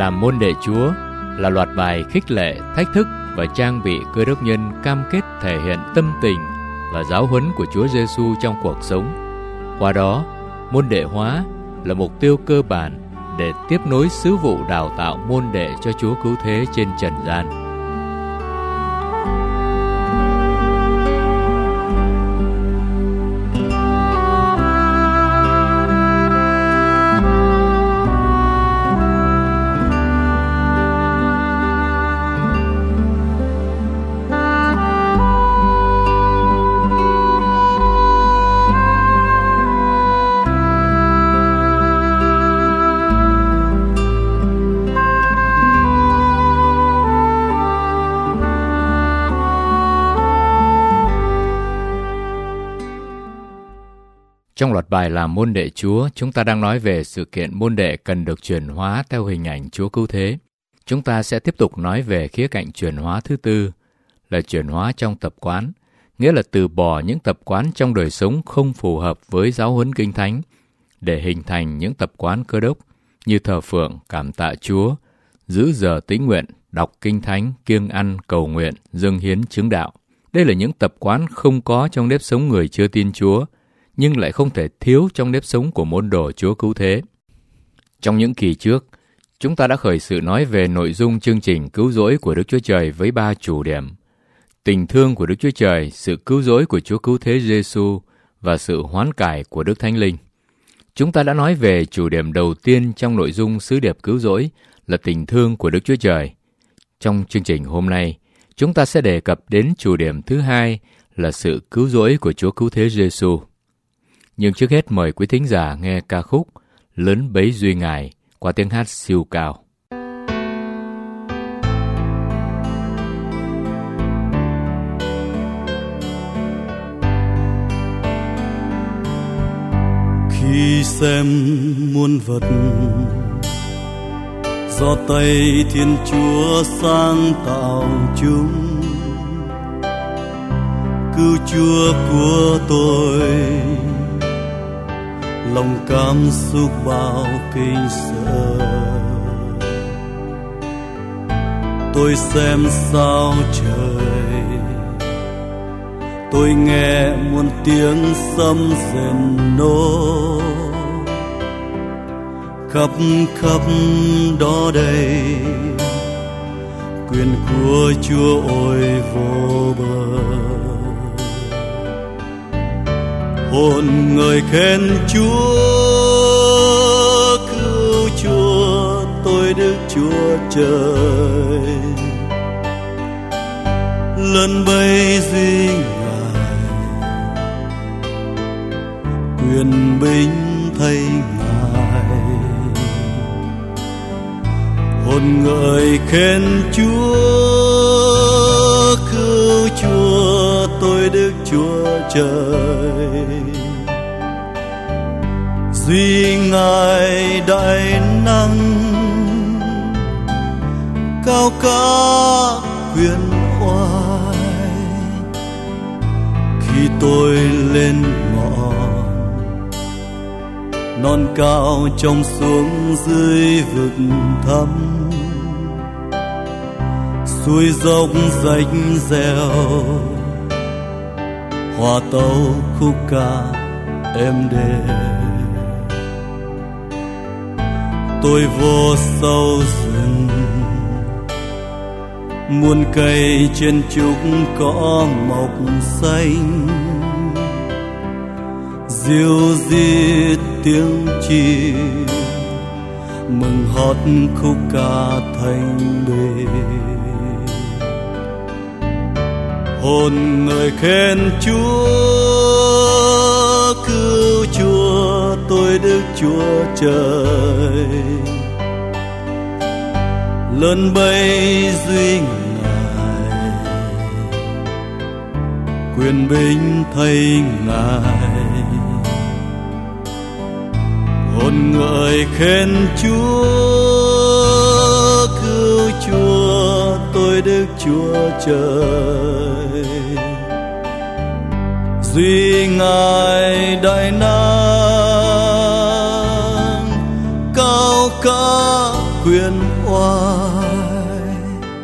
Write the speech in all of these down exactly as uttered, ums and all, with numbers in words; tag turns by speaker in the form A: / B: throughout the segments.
A: Làm môn đệ Chúa là loạt bài khích lệ, thách thức và trang bị Cơ Đốc nhân cam kết thể hiện tâm tình và giáo huấn của Chúa Giêsu trong cuộc sống. Qua đó, môn đệ hóa là mục tiêu cơ bản để tiếp nối sứ vụ đào tạo môn đệ cho Chúa Cứu Thế trên trần gian. Trong loạt bài làm môn đệ Chúa, chúng ta đang nói về sự kiện môn đệ cần được chuyển hóa theo hình ảnh Chúa Cứu Thế. Chúng ta sẽ tiếp tục nói về khía cạnh chuyển hóa thứ tư, là chuyển hóa trong tập quán, nghĩa là từ bỏ những tập quán trong đời sống không phù hợp với giáo huấn Kinh Thánh, để hình thành những tập quán Cơ Đốc như thờ phượng, cảm tạ Chúa, giữ giờ tĩnh nguyện, đọc Kinh Thánh, kiêng ăn, cầu nguyện, dâng hiến chứng đạo. Đây là những tập quán không có trong nếp sống người chưa tin Chúa, nhưng lại không thể thiếu trong nếp sống của môn đồ Chúa Cứu Thế. Trong những kỳ trước, chúng ta đã khởi sự nói về nội dung chương trình cứu rỗi của Đức Chúa Trời với ba chủ điểm: tình thương của Đức Chúa Trời, sự cứu rỗi của Chúa Cứu Thế Giêsu và sự hoán cải của Đức Thánh Linh. Chúng ta đã nói về chủ điểm đầu tiên trong nội dung sứ điệp cứu rỗi là tình thương của Đức Chúa Trời. Trong chương trình hôm nay, chúng ta sẽ đề cập đến chủ điểm thứ hai là sự cứu rỗi của Chúa Cứu Thế Giêsu. Nhưng trước hết mời quý thính giả nghe ca khúc Lớn Bấy Duy Ngài qua tiếng hát siêu cao.
B: Khi xem muôn vật do tay Thiên Chúa sáng tạo chúng, cứu Chúa của tôi, lòng cảm xúc bao kinh sợ. Tôi xem sao trời, tôi nghe muôn tiếng sấm rền nổ, khắp khắp đó đây quyền của Chúa ôi vô bờ. Hồn người khen Chúa, cứu Chúa tôi Đức Chúa Trời, lớn bấy duy Ngài, quyền binh thay Ngài. Hồn người khen Chúa, cứu Chúa tôi Đức Chúa Trời, duy Ngài đại năng, cao cả quyền oai. Khi tôi lên ngọn non cao trông xuống dưới vực thẳm, suối dốc rách reo, hòa tấu khúc ca êm đềm. Tôi vô sâu rừng, muôn cây trên trúc cỏ mọc xanh, diêu rít tiếng chim mừng hót khúc ca thanh bề. Hồn người khen Chúa, cứu Chúa tôi Đức Chúa Trời, lớn bấy duy Ngài, quyền binh thay Ngài. Hồn người khen Chúa, cứu Chúa tôi Đức Chúa Trời, duy Ngài đại năng, cao cả quyền oai. vai.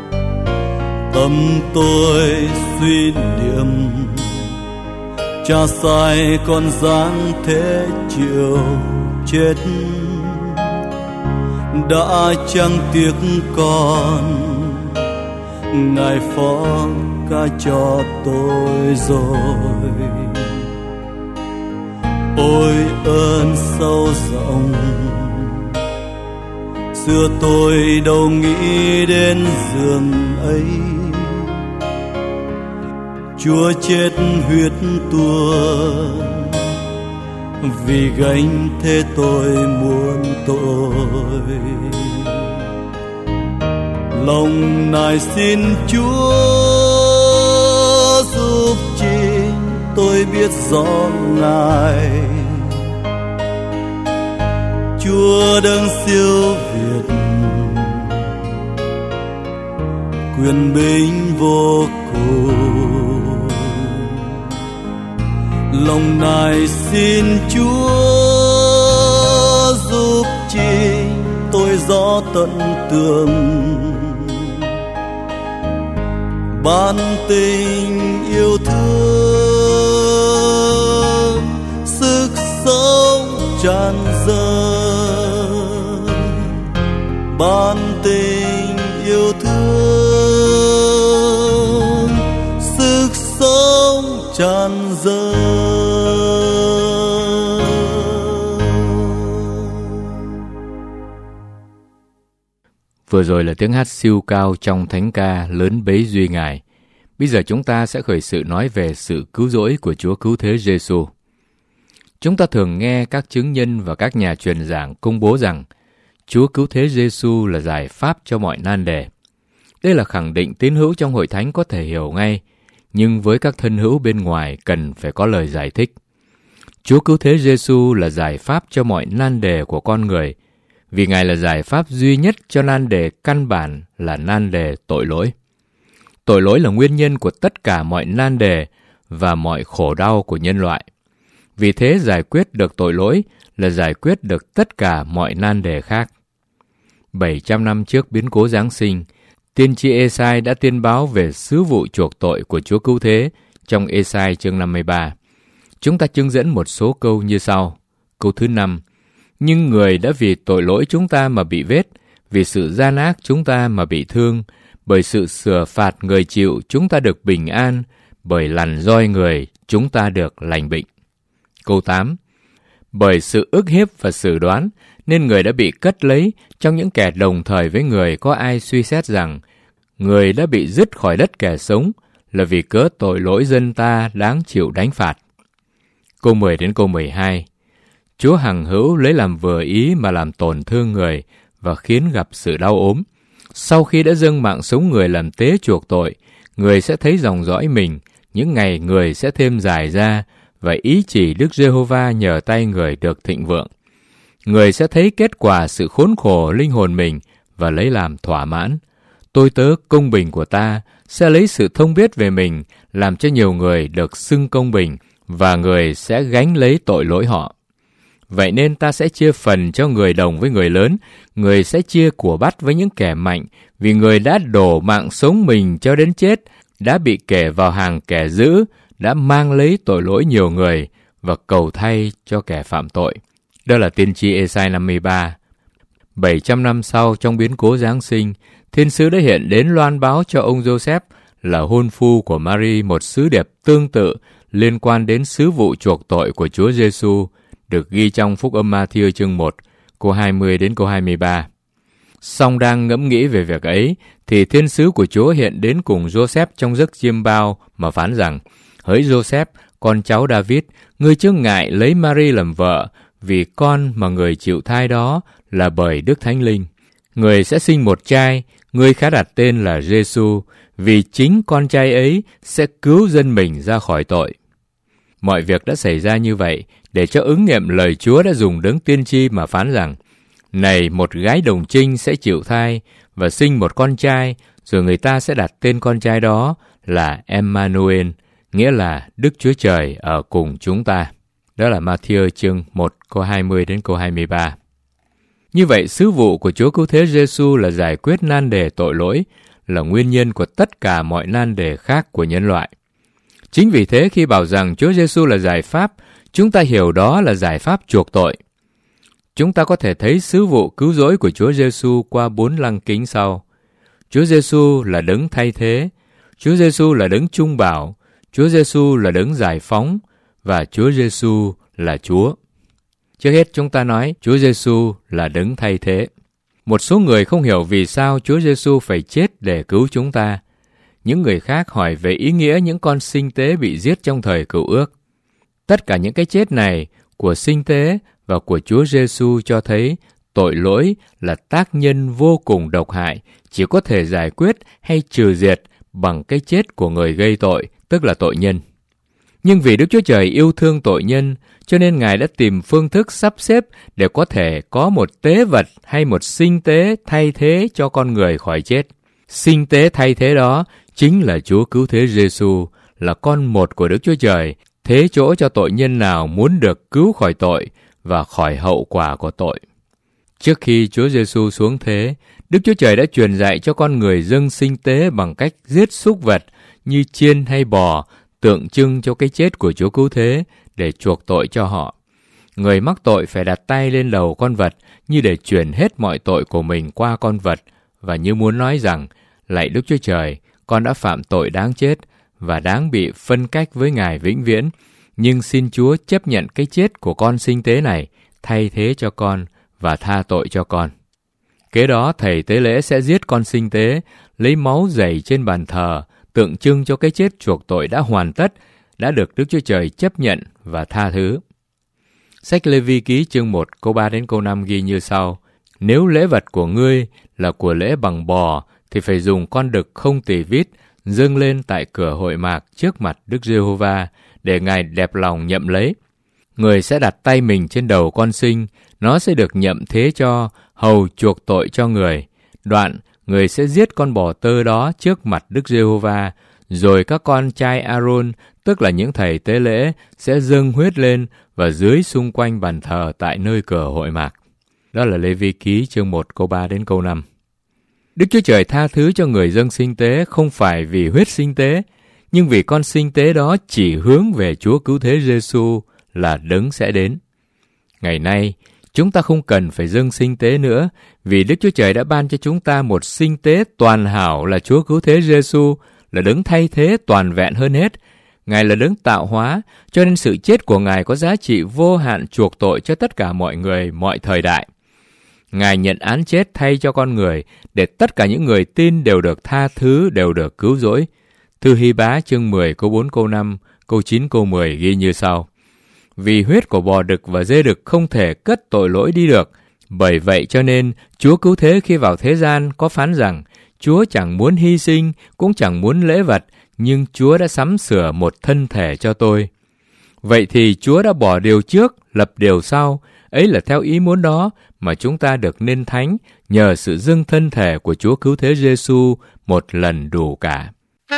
B: Tâm tôi suy niệm cha sai con dáng thế chiều chết, đã chẳng tiếc con ngài phó ca cho tôi rồi. Ôi ơn sâu rộng, xưa tôi đâu nghĩ đến giường ấy. Chúa chết huyết tuôn vì gánh thế tôi muôn tội. Lòng nài xin Chúa giúp chính tôi biết rõ Ngài. Chúa đấng siêu việt, quyền bính vô cùng. Lòng nài xin Chúa giúp chính tôi rõ tận tường, ban tình yêu thương, sức sống tràn dâng. Ban tình yêu thương, sức sống tràn dâng.
A: Vừa rồi là tiếng hát siêu cao trong thánh ca Lớn Bấy Duy Ngài. Bây giờ chúng ta sẽ khởi sự nói về sự cứu rỗi của Chúa Cứu Thế Giêsu. Chúng ta thường nghe các chứng nhân và các nhà truyền giảng công bố rằng Chúa Cứu Thế Giêsu là giải pháp cho mọi nan đề. Đây là khẳng định tín hữu trong hội thánh có thể hiểu ngay, nhưng với các thân hữu bên ngoài cần phải có lời giải thích. Chúa Cứu Thế Giêsu là giải pháp cho mọi nan đề của con người, vì Ngài là giải pháp duy nhất cho nan đề căn bản là nan đề tội lỗi. Tội lỗi là nguyên nhân của tất cả mọi nan đề và mọi khổ đau của nhân loại. Vì thế giải quyết được tội lỗi là giải quyết được tất cả mọi nan đề khác. bảy trăm năm trước biến cố Giáng sinh, tiên tri Ê-sai đã tiên báo về sứ vụ chuộc tội của Chúa Cứu Thế trong Ê-sai chương năm mươi ba. Chúng ta chứng dẫn một số câu như sau. Câu thứ năm: Nhưng người đã vì tội lỗi chúng ta mà bị vết, vì sự gian ác chúng ta mà bị thương, bởi sự sửa phạt người chịu chúng ta được bình an, bởi lằn roi người chúng ta được lành bệnh. Câu tám: Bởi sự ức hiếp và xử đoán nên người đã bị cất lấy, trong những kẻ đồng thời với người có ai suy xét rằng người đã bị dứt khỏi đất kẻ sống, là vì cớ tội lỗi dân ta đáng chịu đánh phạt. Câu mười đến câu mười hai: Chúa hằng hữu lấy làm vừa ý mà làm tổn thương người và khiến gặp sự đau ốm. Sau khi đã dâng mạng sống người làm tế chuộc tội, người sẽ thấy dòng dõi mình, những ngày người sẽ thêm dài ra, và ý chỉ Đức Giê-hô-va nhờ tay người được thịnh vượng. Người sẽ thấy kết quả sự khốn khổ linh hồn mình và lấy làm thỏa mãn. Tôi tớ công bình của ta sẽ lấy sự thông biết về mình, làm cho nhiều người được xưng công bình, và người sẽ gánh lấy tội lỗi họ. Vậy nên ta sẽ chia phần cho người đồng với người lớn, người sẽ chia của bắt với những kẻ mạnh, vì người đã đổ mạng sống mình cho đến chết, đã bị kể vào hàng kẻ dữ, đã mang lấy tội lỗi nhiều người và cầu thay cho kẻ phạm tội. Đó là tiên tri Ê-sai năm mươi ba. bảy trăm năm sau, trong biến cố Giáng sinh, thiên sứ đã hiện đến loan báo cho ông Giô-sép là hôn phu của Mary một sứ điệp tương tự liên quan đến sứ vụ chuộc tội của Chúa Giêsu, được ghi trong Phúc âm Ma-thi-ơ chương một, câu hai mươi đến câu hai mươi ba. Song đang ngẫm nghĩ về việc ấy, thì thiên sứ của Chúa hiện đến cùng Giô-sép trong giấc chiêm bao mà phán rằng: Hỡi Giô-sép, con cháu David, ngươi chớ ngại lấy Mary làm vợ, vì con mà người chịu thai đó là bởi Đức Thánh Linh. Người sẽ sinh một trai, ngươi khá đặt tên là Giê-xu, vì chính con trai ấy sẽ cứu dân mình ra khỏi tội. Mọi việc đã xảy ra như vậy để cho ứng nghiệm lời Chúa đã dùng đấng tiên tri mà phán rằng: Này, một gái đồng trinh sẽ chịu thai và sinh một con trai, rồi người ta sẽ đặt tên con trai đó là Emmanuel, nghĩa là Đức Chúa Trời ở cùng chúng ta. Đó là Ma-thi-ơ chương một câu hai mươi đến câu hai mươi ba. Như vậy, sứ vụ của Chúa Cứu Thế Giêsu là giải quyết nan đề tội lỗi, là nguyên nhân của tất cả mọi nan đề khác của nhân loại. Chính vì thế, khi bảo rằng Chúa Giêsu là giải pháp, chúng ta hiểu đó là giải pháp chuộc tội. Chúng ta có thể thấy sứ vụ cứu rỗi của Chúa Giêsu qua bốn lăng kính sau. Chúa Giêsu là đấng thay thế, Chúa Giêsu là đấng trung bảo, Chúa Giêsu là đấng giải phóng và Chúa Giêsu là Chúa. Trước hết chúng ta nói Chúa Giêsu là đấng thay thế. Một số người không hiểu vì sao Chúa Giêsu phải chết để cứu chúng ta. Những người khác hỏi về ý nghĩa những con sinh tế bị giết trong thời Cựu Ước. Tất cả những cái chết này của sinh tế và của Chúa Giêsu cho thấy tội lỗi là tác nhân vô cùng độc hại, chỉ có thể giải quyết hay trừ diệt bằng cái chết của người gây tội, tức là tội nhân. Nhưng vì Đức Chúa Trời yêu thương tội nhân, cho nên Ngài đã tìm phương thức sắp xếp để có thể có một tế vật hay một sinh tế thay thế cho con người khỏi chết. Sinh tế thay thế đó chính là Chúa Cứu Thế Giêsu, là con một của Đức Chúa Trời, thế chỗ cho tội nhân nào muốn được cứu khỏi tội và khỏi hậu quả của tội. Trước khi Chúa Giêsu xuống thế, Đức Chúa Trời đã truyền dạy cho con người dâng sinh tế bằng cách giết súc vật như chiên hay bò, tượng trưng cho cái chết của Chúa Cứu Thế để chuộc tội cho họ. Người mắc tội phải đặt tay lên đầu con vật như để chuyển hết mọi tội của mình qua con vật và như muốn nói rằng, lạy Đức Chúa Trời, con đã phạm tội đáng chết và đáng bị phân cách với Ngài vĩnh viễn, nhưng xin Chúa chấp nhận cái chết của con sinh tế này, thay thế cho con và tha tội cho con. Kế đó, thầy tế lễ sẽ giết con sinh tế, lấy máu dày trên bàn thờ, tượng trưng cho cái chết chuộc tội đã hoàn tất, đã được Đức Chúa Trời chấp nhận và tha thứ. Sách Lê Vi Ký chương một câu ba đến câu năm ghi như sau: Nếu lễ vật của ngươi là của lễ bằng bò, thì phải dùng con đực không tỳ vít dâng lên tại cửa hội mạc trước mặt Đức Giê-hô-va, để Ngài đẹp lòng nhậm lấy. Người sẽ đặt tay mình trên đầu con sinh, nó sẽ được nhậm thế cho, hầu chuộc tội cho người. Đoạn, người sẽ giết con bò tơ đó trước mặt Đức Giê-hô-va, rồi các con trai A-rôn, tức là những thầy tế lễ, sẽ dâng huyết lên và dưới xung quanh bàn thờ tại nơi cửa hội mạc. Đó là Lê Vi Ký chương một câu ba đến câu năm. Đức Chúa Trời tha thứ cho người dâng sinh tế không phải vì huyết sinh tế, nhưng vì con sinh tế đó chỉ hướng về Chúa Cứu Thế Giêsu là đấng sẽ đến. Ngày nay, chúng ta không cần phải dâng sinh tế nữa, vì Đức Chúa Trời đã ban cho chúng ta một sinh tế toàn hảo là Chúa Cứu Thế Giêsu, là đấng thay thế toàn vẹn hơn hết. Ngài là đấng tạo hóa, cho nên sự chết của Ngài có giá trị vô hạn chuộc tội cho tất cả mọi người, mọi thời đại. Ngài nhận án chết thay cho con người, để tất cả những người tin đều được tha thứ, đều được cứu rỗi. Thư Hy-bá chương mười câu bốn câu năm, câu chín câu mười ghi như sau: Vì huyết của bò đực và dê đực không thể cất tội lỗi đi được, bởi vậy cho nên Chúa Cứu Thế khi vào thế gian có phán rằng, Chúa chẳng muốn hy sinh, cũng chẳng muốn lễ vật, nhưng Chúa đã sắm sửa một thân thể cho tôi. Vậy thì Chúa đã bỏ điều trước, lập điều sau, ấy là theo ý muốn đó mà chúng ta được nên thánh nhờ sự dâng thân thể của Chúa Cứu Thế Giêsu một lần đủ cả.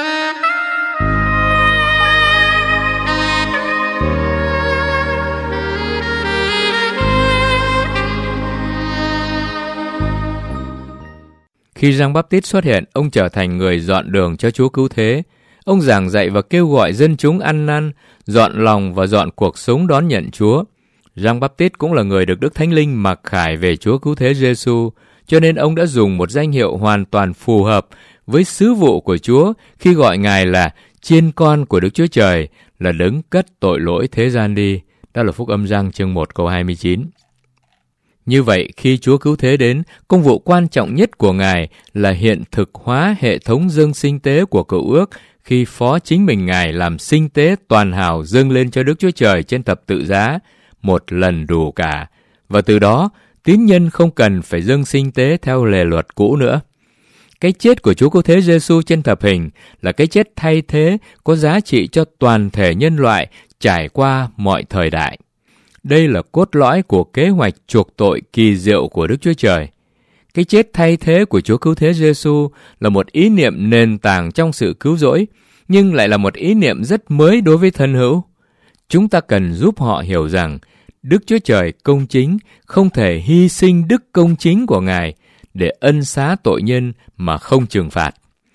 A: Khi Giăng Báp-tít xuất hiện, ông trở thành người dọn đường cho Chúa Cứu Thế. Ông giảng dạy và kêu gọi dân chúng ăn năn, dọn lòng và dọn cuộc sống đón nhận Chúa. Giăng Báp-tít cũng là người được Đức Thánh Linh mặc khải về Chúa Cứu Thế Giêsu, cho nên ông đã dùng một danh hiệu hoàn toàn phù hợp với sứ vụ của Chúa khi gọi Ngài là chiên con của Đức Chúa Trời, là đấng cất tội lỗi thế gian đi. Đó là Phúc Âm Giăng chương một câu hai mươi chín. Như vậy, khi Chúa Cứu Thế đến, công vụ quan trọng nhất của Ngài là hiện thực hóa hệ thống dâng sinh tế của Cựu Ước, khi phó chính mình Ngài làm sinh tế toàn hảo dâng lên cho Đức Chúa Trời trên thập tự giá, một lần đủ cả. Và từ đó, tín nhân không cần phải dâng sinh tế theo lề luật cũ nữa. Cái chết của Chúa Cứu Thế Giêsu trên thập hình là cái chết thay thế có giá trị cho toàn thể nhân loại trải qua mọi thời đại. Đây là cốt lõi của kế hoạch chuộc tội kỳ diệu của Đức Chúa Trời. Cái chết thay thế của Chúa Cứu Thế Giêsu là một ý niệm nền tảng trong sự cứu rỗi, nhưng lại là một ý niệm rất mới đối với thân hữu. Chúng ta cần giúp họ hiểu rằng Đức Chúa Trời công chính không thể hy sinh đức công chính của Ngài để ân xá tội nhân mà không trừng phạt.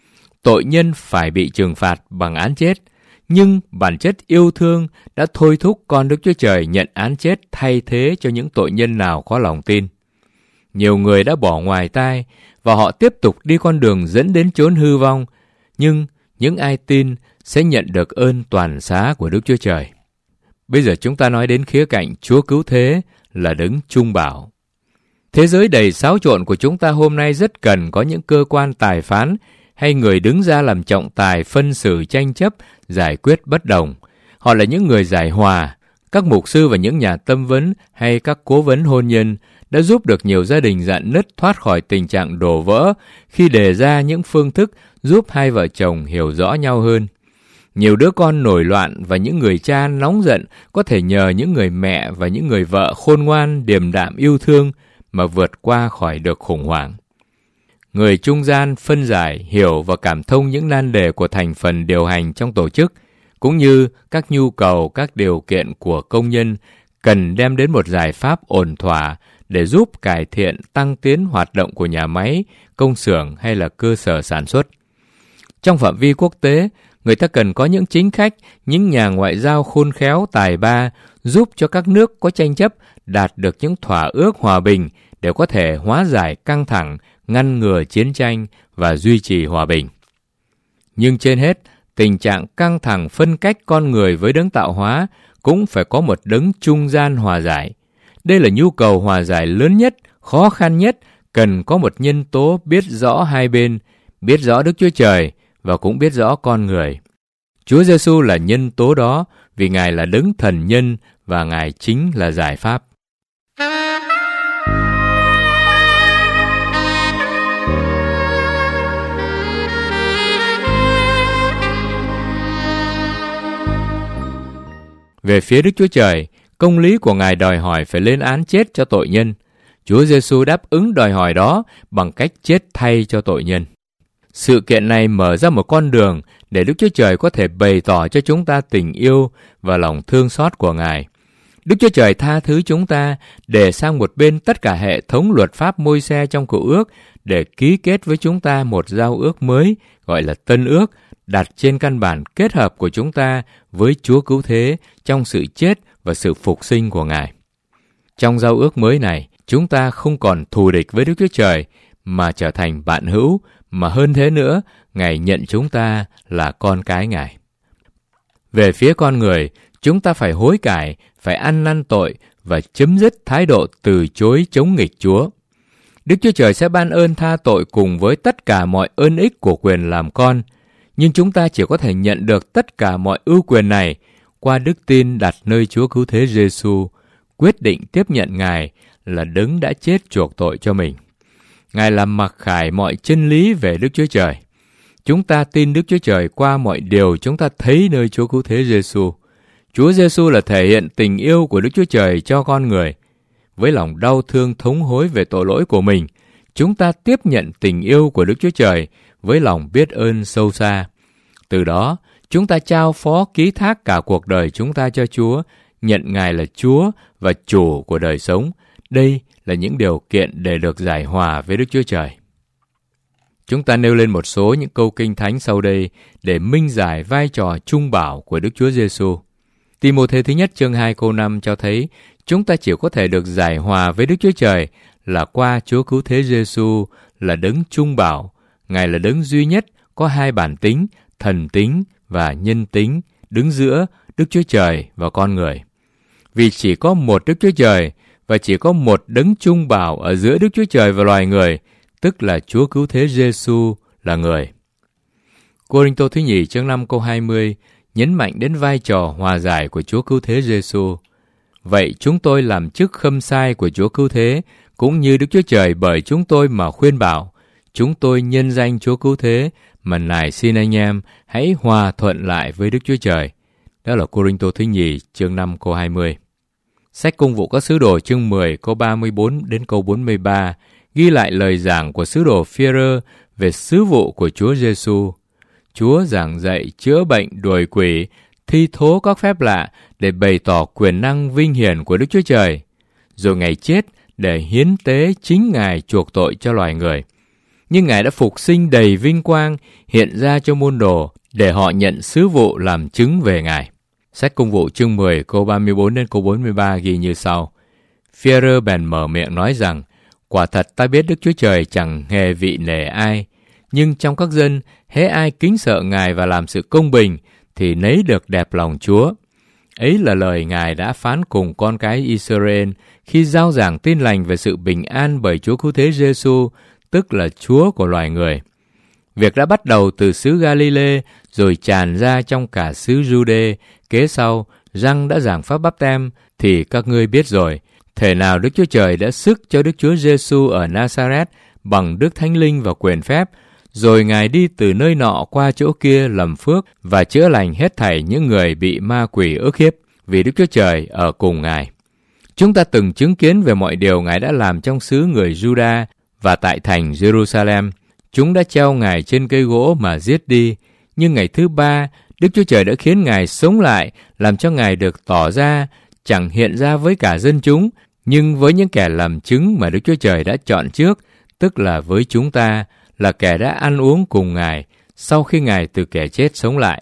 A: Tội nhân phải bị trừng phạt bằng án chết, nhưng bản chất yêu thương đã thôi thúc con Đức Chúa Trời nhận án chết thay thế cho những tội nhân nào có lòng tin. Nhiều người đã bỏ ngoài tai và họ tiếp tục đi con đường dẫn đến chốn hư vong, nhưng những ai tin sẽ nhận được ơn toàn xá của Đức Chúa Trời. Bây giờ chúng ta nói đến khía cạnh Chúa Cứu Thế là đấng trung bảo. Thế giới đầy xáo trộn của chúng ta hôm nay rất cần có những cơ quan tài phán hay người đứng ra làm trọng tài phân xử tranh chấp, giải quyết bất đồng. Họ là những người giải hòa. Các mục sư và những nhà tâm vấn hay các cố vấn hôn nhân đã giúp được nhiều gia đình rạn nứt thoát khỏi tình trạng đổ vỡ khi đề ra những phương thức giúp hai vợ chồng hiểu rõ nhau hơn. Nhiều đứa con nổi loạn và những người cha nóng giận có thể nhờ những người mẹ và những người vợ khôn ngoan, điềm đạm yêu thương mà vượt qua khỏi được khủng hoảng. Người trung gian phân giải, hiểu và cảm thông những nan đề của thành phần điều hành trong tổ chức, cũng như các nhu cầu, các điều kiện của công nhân cần đem đến một giải pháp ổn thỏa để giúp cải thiện, tăng tiến hoạt động của nhà máy, công xưởng hay là cơ sở sản xuất. Trong phạm vi quốc tế, người ta cần có những chính khách, những nhà ngoại giao khôn khéo, tài ba, giúp cho các nước có tranh chấp đạt được những thỏa ước hòa bình để có thể hóa giải căng thẳng, ngăn ngừa chiến tranh và duy trì hòa bình. Nhưng trên hết, tình trạng căng thẳng phân cách con người với đấng tạo hóa cũng phải có một đấng trung gian hòa giải. Đây là nhu cầu hòa giải lớn nhất, khó khăn nhất, cần có một nhân tố biết rõ hai bên, biết rõ Đức Chúa Trời và cũng biết rõ con người. Chúa Giêsu là nhân tố đó vì Ngài là đấng thần nhân và Ngài chính là giải pháp. Về phía Đức Chúa Trời, công lý của Ngài đòi hỏi phải lên án chết cho tội nhân. Chúa Giêsu đáp ứng đòi hỏi đó bằng cách chết thay cho tội nhân. Sự kiện này mở ra một con đường để Đức Chúa Trời có thể bày tỏ cho chúng ta tình yêu và lòng thương xót của Ngài. Đức Chúa Trời tha thứ chúng ta để sang một bên tất cả hệ thống luật pháp Môi-se trong Cựu Ước để ký kết với chúng ta một giao ước mới gọi là Tân Ước, đặt trên căn bản kết hợp của chúng ta với Chúa Cứu Thế trong sự chết và sự phục sinh của Ngài. Trong giao ước mới này, chúng ta không còn thù địch với Đức Chúa Trời mà trở thành bạn hữu, mà hơn thế nữa, Ngài nhận chúng ta là con cái Ngài. Về phía con người, chúng ta phải hối cải, phải ăn năn tội và chấm dứt thái độ từ chối chống nghịch Chúa. Đức Chúa Trời sẽ ban ơn tha tội cùng với tất cả mọi ơn ích của quyền làm con, nhưng chúng ta chỉ có thể nhận được tất cả mọi ưu quyền này qua đức tin đặt nơi Chúa Cứu Thế Giêsu, quyết định tiếp nhận Ngài là đấng đã chết chuộc tội cho mình. Ngài làm mặc khải mọi chân lý về Đức Chúa Trời. Chúng ta tin Đức Chúa Trời qua mọi điều chúng ta thấy nơi Chúa Cứu Thế Giêsu. Chúa Giêsu là thể hiện tình yêu của Đức Chúa Trời cho con người. Với lòng đau thương thống hối về tội lỗi của mình, chúng ta tiếp nhận tình yêu của Đức Chúa Trời với lòng biết ơn sâu xa. Từ đó, chúng ta trao phó ký thác cả cuộc đời chúng ta cho Chúa, nhận Ngài là Chúa và chủ của đời sống. Đây là những điều kiện để được giải hòa với Đức Chúa Trời. Chúng ta nêu lên một số những câu kinh thánh sau đây để minh giải vai trò trung bảo của Đức Chúa Giêsu. Ti-mô-thê thứ nhất chương hai câu năm cho thấy chúng ta chỉ có thể được giải hòa với Đức Chúa Trời là qua Chúa Cứu Thế Giêsu là đấng trung bảo. Ngài là đấng duy nhất có hai bản tính, thần tính và nhân tính, đứng giữa Đức Chúa Trời và con người. Vì chỉ có một Đức Chúa Trời và chỉ có một đấng trung bảo ở giữa Đức Chúa Trời và loài người, tức là Chúa Cứu Thế Giêsu là người. Cô-rinh-tô thứ nhì chương năm câu hai mươi nhấn mạnh đến vai trò hòa giải của Chúa Cứu Thế Giêsu. Vậy chúng tôi làm chức khâm sai của Chúa Cứu Thế, cũng như Đức Chúa Trời bởi chúng tôi mà khuyên bảo. Chúng tôi nhân danh Chúa Cứu Thế mà nài xin anh em hãy hòa thuận lại với Đức Chúa Trời. Đó là Cô-rinh-tô thứ nhì chương năm câu hai mươi. Sách Công vụ các sứ đồ chương mười câu ba mươi bốn đến câu bốn mươi ba ghi lại lời giảng của sứ đồ Phi-e-rơ về sứ vụ của Chúa Giêsu. Chúa giảng dạy chữa bệnh đuổi quỷ, thi thố các phép lạ để bày tỏ quyền năng vinh hiển của Đức Chúa Trời, rồi Ngài chết để hiến tế chính Ngài chuộc tội cho loài người. Nhưng Ngài đã phục sinh đầy vinh quang, hiện ra cho môn đồ để họ nhận sứ vụ làm chứng về Ngài. Sách Công vụ chương mười câu ba mươi bốn đến câu bốn mươi ba ghi như sau: Phi-e-rơ bèn mở miệng nói rằng: Quả thật ta biết Đức Chúa Trời chẳng hề vị nể ai, nhưng trong các dân, hễ ai kính sợ Ngài và làm sự công bình, thì nấy được đẹp lòng Chúa. Ấy là lời Ngài đã phán cùng con cái Israel khi giao giảng tin lành về sự bình an bởi Chúa Cứu Thế Giê-xu, tức là Chúa của loài người. Việc đã bắt đầu từ xứ Ga-li-lê rồi tràn ra trong cả xứ Giu-đê. Kế sau, Răng đã giảng pháp báp têm thì các ngươi biết rồi. Thể nào Đức Chúa Trời đã sức cho Đức Chúa Giê-xu ở Na-sa-rét bằng Đức Thánh Linh và quyền phép, rồi Ngài đi từ nơi nọ qua chỗ kia làm phước và chữa lành hết thảy những người bị ma quỷ ức hiếp, vì Đức Chúa Trời ở cùng Ngài. Chúng ta từng chứng kiến về mọi điều Ngài đã làm trong xứ người Juda và tại thành Jerusalem. Chúng đã treo Ngài trên cây gỗ mà giết đi, nhưng ngày thứ ba, Đức Chúa Trời đã khiến Ngài sống lại, làm cho Ngài được tỏ ra, chẳng hiện ra với cả dân chúng, nhưng với những kẻ làm chứng mà Đức Chúa Trời đã chọn trước, tức là với chúng ta, là kẻ đã ăn uống cùng Ngài sau khi Ngài từ kẻ chết sống lại.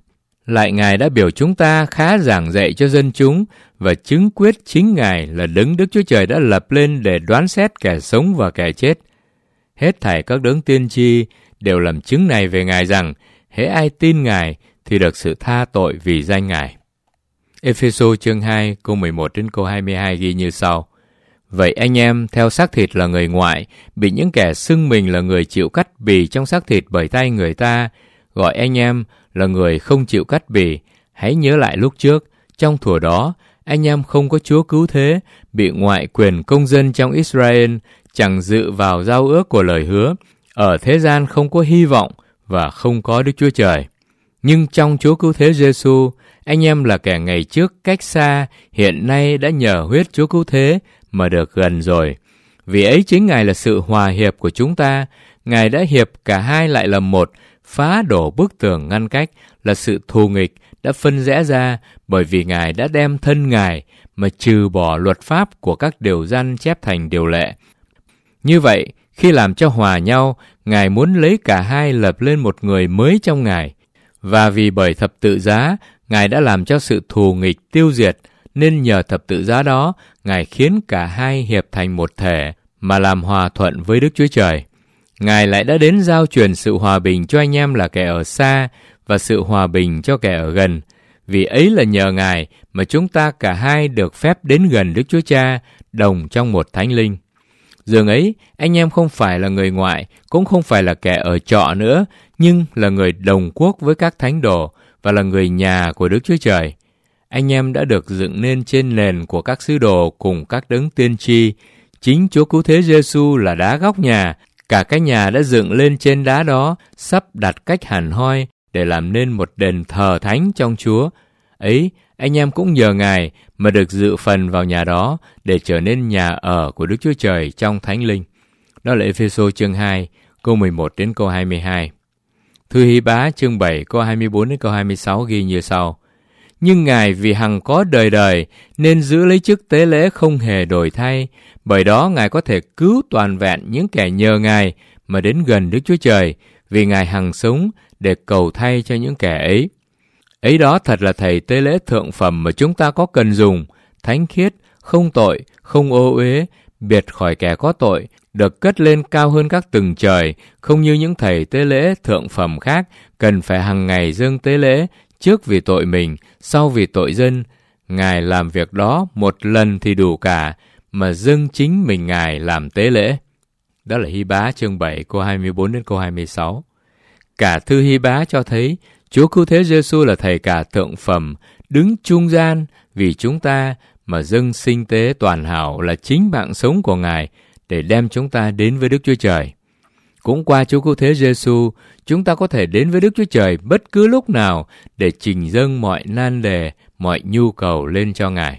A: Lại Ngài đã biểu chúng ta khá giảng dạy cho dân chúng và chứng quyết chính Ngài là đấng Đức Chúa Trời đã lập lên để đoán xét kẻ sống và kẻ chết. Hết thảy các đấng tiên tri đều làm chứng này về Ngài rằng hễ ai tin Ngài thì được sự tha tội vì danh Ngài. Ê-phê-sô chương hai câu mười một đến câu hai mươi hai ghi như sau: Vậy anh em theo xác thịt là người ngoại, bị những kẻ xưng mình là người chịu cắt bì trong xác thịt bởi tay người ta, gọi anh em là người không chịu cắt bì. Hãy nhớ lại lúc trước, trong thuở đó, anh em không có Chúa cứu thế, bị ngoại quyền công dân trong Israel, chẳng dự vào giao ước của lời hứa, ở thế gian không có hy vọng và không có Đức Chúa Trời. Nhưng trong Chúa Cứu Thế Giê-xu, anh em là kẻ ngày trước cách xa, hiện nay đã nhờ huyết Chúa Cứu Thế mà được gần rồi. Vì ấy chính Ngài là sự hòa hiệp của chúng ta. Ngài đã hiệp cả hai lại làm một, phá đổ bức tường ngăn cách, là sự thù nghịch đã phân rẽ ra, bởi vì Ngài đã đem thân Ngài mà trừ bỏ luật pháp của các điều răn chép thành điều lệ. Như vậy, khi làm cho hòa nhau, Ngài muốn lấy cả hai lập lên một người mới trong Ngài. Và vì bởi thập tự giá, Ngài đã làm cho sự thù nghịch tiêu diệt, nên nhờ thập tự giá đó, Ngài khiến cả hai hiệp thành một thể mà làm hòa thuận với Đức Chúa Trời. Ngài lại đã đến giao truyền sự hòa bình cho anh em là kẻ ở xa và sự hòa bình cho kẻ ở gần. Vì ấy là nhờ Ngài mà chúng ta cả hai được phép đến gần Đức Chúa Cha, đồng trong một Thánh Linh. Dường ấy, anh em không phải là người ngoại, cũng không phải là kẻ ở trọ nữa, nhưng là người đồng quốc với các thánh đồ và là người nhà của Đức Chúa Trời. Anh em đã được dựng nên trên nền của các sứ đồ cùng các đấng tiên tri. Chính Chúa Cứu Thế Giê-xu là đá góc nhà. Cả cái nhà đã dựng lên trên đá đó, sắp đặt cách hẳn hoi để làm nên một đền thờ thánh trong Chúa. Ấy, anh em cũng nhờ Ngài mà được dự phần vào nhà đó để trở nên nhà ở của Đức Chúa Trời trong Thánh Linh. Đó là Ê-phê-sô chương hai, câu mười một đến câu hai mươi hai. Thư Hy-bá chương bảy, câu hai mươi bốn đến câu hai mươi sáu ghi như sau: Nhưng Ngài vì hằng có đời đời nên giữ lấy chức tế lễ không hề đổi thay, bởi đó Ngài có thể cứu toàn vẹn những kẻ nhờ Ngài mà đến gần Đức Chúa Trời, vì Ngài hằng sống để cầu thay cho những kẻ ấy. Ấy đó thật là thầy tế lễ thượng phẩm mà chúng ta có cần dùng, thánh khiết, không tội, không ô uế, biệt khỏi kẻ có tội, được cất lên cao hơn các tầng trời, không như những thầy tế lễ thượng phẩm khác, cần phải hàng ngày dâng tế lễ, trước vì tội mình, sau vì tội dân. Ngài làm việc đó một lần thì đủ cả, mà dâng chính mình Ngài làm tế lễ. Đó là Hy-bá chương bảy, câu hai mươi bốn đến câu hai mươi sáu. Cả thư Hy-bá cho thấy Chúa Cứu Thế Giê-xu là thầy cả thượng phẩm, đứng trung gian vì chúng ta mà dâng sinh tế toàn hảo là chính mạng sống của Ngài để đem chúng ta đến với Đức Chúa Trời. Cũng qua Chúa Cứu Thế Giê-xu, chúng ta có thể đến với Đức Chúa Trời bất cứ lúc nào để trình dâng mọi nan đề, mọi nhu cầu lên cho Ngài.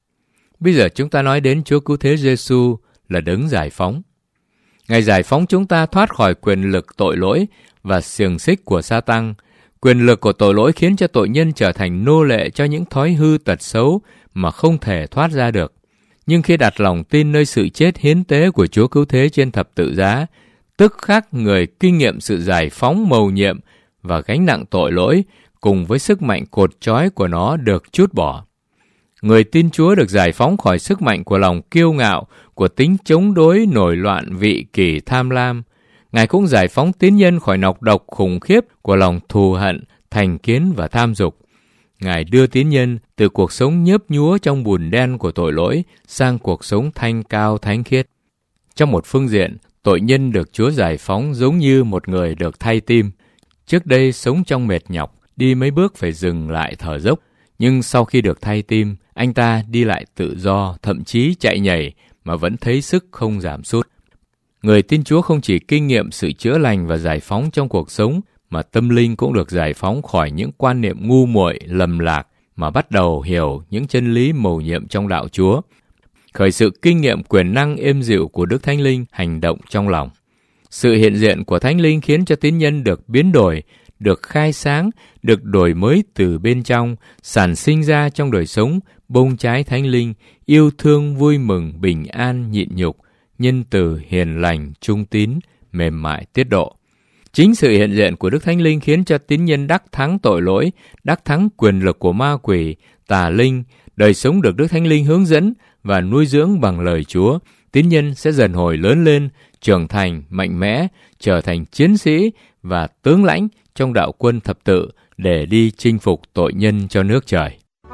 A: Bây giờ chúng ta nói đến Chúa Cứu Thế Giê-xu là đấng giải phóng. Ngài giải phóng chúng ta thoát khỏi quyền lực tội lỗi và xiềng xích của Sa-tăng. Quyền lực của tội lỗi khiến cho tội nhân trở thành nô lệ cho những thói hư tật xấu mà không thể thoát ra được. Nhưng khi đặt lòng tin nơi sự chết hiến tế của Chúa Cứu Thế trên thập tự giá, tức khắc người kinh nghiệm sự giải phóng mầu nhiệm và gánh nặng tội lỗi cùng với sức mạnh cột trói của nó được trút bỏ. Người tin Chúa được giải phóng khỏi sức mạnh của lòng kiêu ngạo, của tính chống đối nổi loạn vị kỷ tham lam. Ngài cũng giải phóng tín nhân khỏi nọc độc khủng khiếp của lòng thù hận, thành kiến và tham dục. Ngài đưa tín nhân từ cuộc sống nhớp nhúa trong bùn đen của tội lỗi sang cuộc sống thanh cao thánh khiết. Trong một phương diện, tội nhân được Chúa giải phóng giống như một người được thay tim. Trước đây sống trong mệt nhọc, đi mấy bước phải dừng lại thở dốc. Nhưng sau khi được thay tim, anh ta đi lại tự do, thậm chí chạy nhảy mà vẫn thấy sức không giảm sút. Người tin Chúa không chỉ kinh nghiệm sự chữa lành và giải phóng trong cuộc sống, mà tâm linh cũng được giải phóng khỏi những quan niệm ngu muội, lầm lạc, mà bắt đầu hiểu những chân lý mầu nhiệm trong đạo Chúa. Khởi sự kinh nghiệm quyền năng êm dịu của Đức Thánh Linh hành động trong lòng. Sự hiện diện của Thánh Linh khiến cho tín nhân được biến đổi, được khai sáng, được đổi mới từ bên trong, sản sinh ra trong đời sống bông trái Thánh Linh, yêu thương, vui mừng, bình an, nhịn nhục, nhân từ, hiền lành, trung tín, mềm mại, tiết độ. Chính sự hiện diện của Đức Thánh Linh khiến cho tín nhân đắc thắng tội lỗi, đắc thắng quyền lực của ma quỷ, tà linh. Đời sống được Đức Thánh Linh hướng dẫn và nuôi dưỡng bằng lời Chúa, tín nhân sẽ dần hồi lớn lên, trưởng thành, mạnh mẽ, trở thành chiến sĩ và tướng lãnh trong đạo quân thập tự để đi chinh phục tội nhân cho nước trời.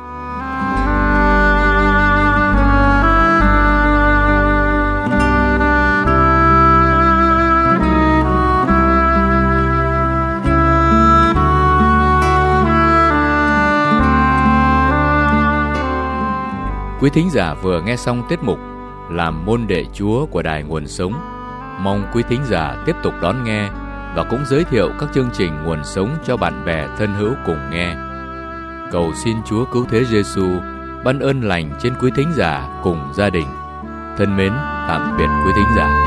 A: Quý thính giả vừa nghe xong tiết mục Làm môn đệ Chúa của Đài Nguồn Sống. Mong quý thính giả tiếp tục đón nghe và cũng giới thiệu các chương trình Nguồn Sống cho bạn bè thân hữu cùng nghe. Cầu xin Chúa Cứu Thế Giêsu ban ơn lành trên quý thính giả cùng gia đình. Thân mến, tạm biệt quý thính giả.